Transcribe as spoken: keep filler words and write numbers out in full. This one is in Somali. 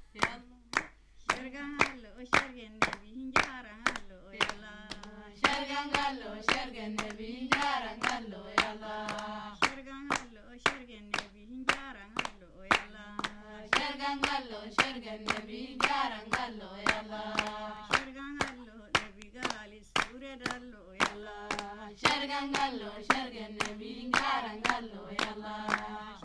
Shargangallo, shargan nabi hinjarangallo, yalla. Shargangallo, shargan nabi hinjarangallo, yalla. Shargangallo, shargan nabi hinjarangallo, yalla. Shargangallo, shargan nabi hinjarangallo, yalla. Shargangallo, nabi gali suredallo, yalla. Shargangallo, shargan nabi hinjarangallo, yalla.